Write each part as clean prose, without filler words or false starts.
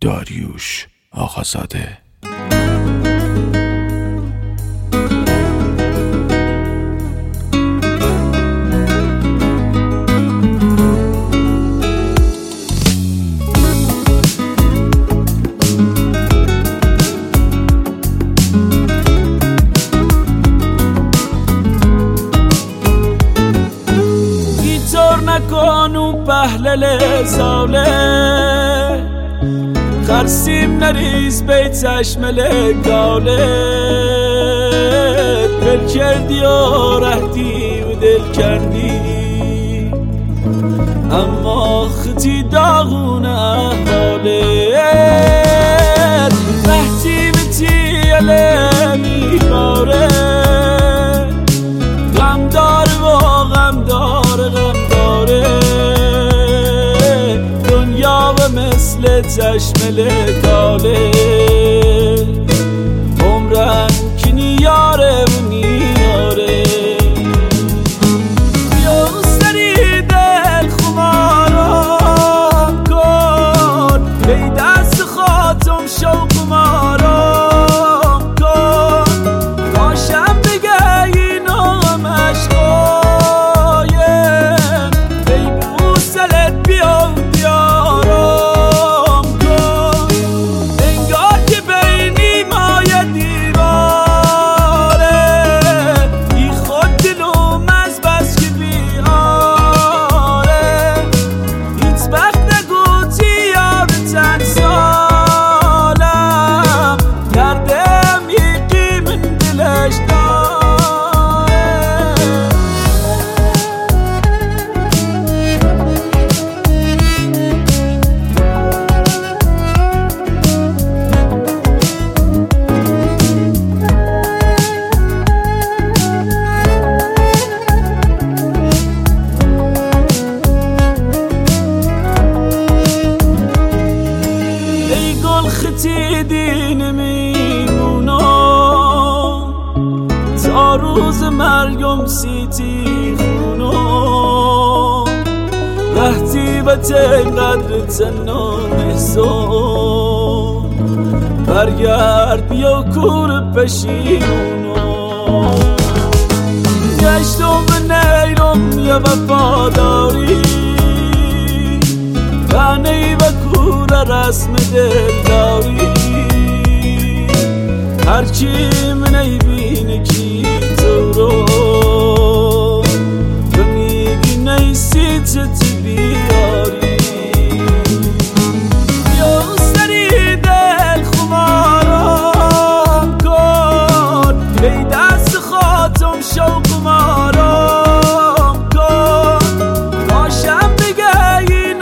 داریوش آقازاده. نکنو پهلل ساله خرسیم نریز بی چشم لگاله دل کردی و رهدی و دل کردی اما خطی داغونه حاله رهتی بتی علمی باره غم دار و غم داره دنیا و مثل چشم لگاله عمرن که نیاره و نیاره بیا سری دل خمارم کن بی دست خاتم شو قمارم کن کاشم بگه این عشقایم بی بوسلت بیا خطی دین میمونم تا روز مرگم سیتی خونم وقتی با قدر تنم احسان برگرد بیا کور پشیمونم گشتم به نیرم یه وفاداری بانی و کور رسم دلداری هرچی من ایبینه کی تو رو و میگی نیسی چتی بیاری بیا سری دل خمارم کن بی دست خاتم شو قمارم کن کاشم بگه این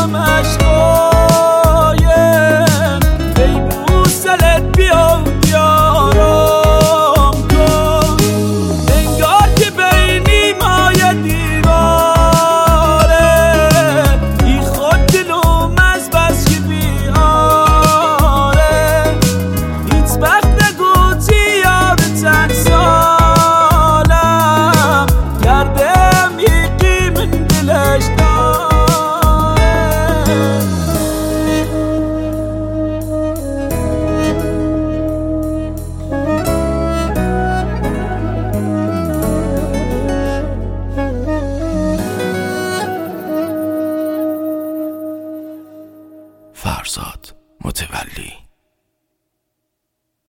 عشقایم بی بوسلت بیا بیارم کن انگار که بینی مایه دیواره ای خود دلوم از بس که بیاره هیچ وقت نگوتی یار چند سالم کردم یکی من دلش فرزاد متولی.